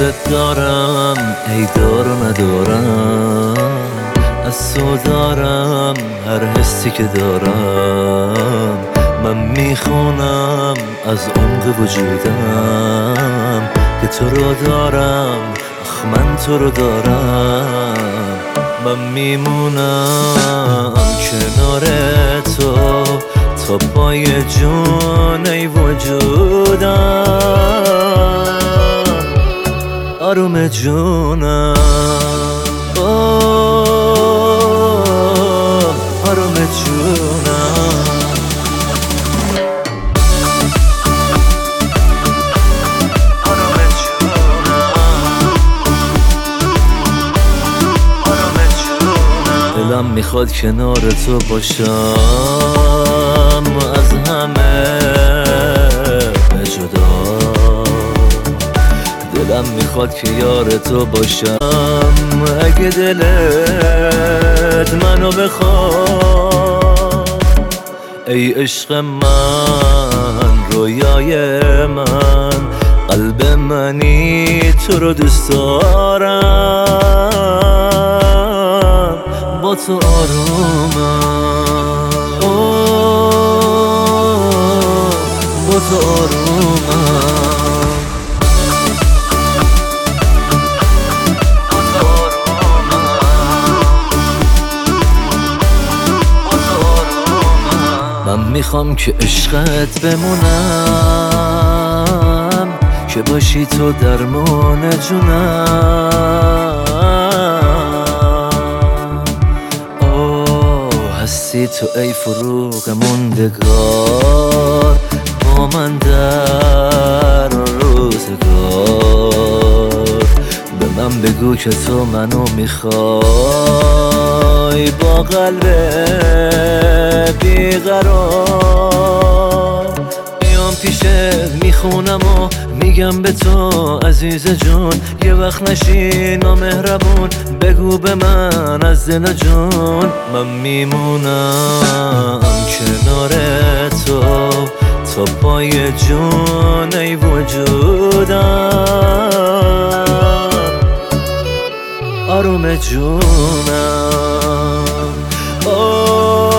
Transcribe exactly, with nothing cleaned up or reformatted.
دوست دارم ای دار و ندارم، از تو دارم هر حسی که دارم. من میخونم از عمق وجودم که تو رو دارم، آخ من تو رو دارم. من میمونم کنار تو تا پای جون ای وجودم، آروم جونم، آه آروم جونم. دلم میخواد کنار تو باشم، از همه جدا. دلم میخواد که یار تو باشم، اگه دلت منو بخواد. ای عشق من، رویای من، قلب منی تو رو دوست دارم. با تو آرومم، با تو آرومم. من میخوام که عشقت بمونم، که باشی تو درمان جونم. هستی تو ای فروغ موندگار، با من در روزگار. به من بگو که تو منو میخوای، با قلب بیقرار. میام پیشت میخونم و میگم به تو عزیز جون، یه وقت نشین نامهربون، بگو به من از دل جون. من میمونم کنار تو تا پای جون ای وجودم، آروم جونم، آه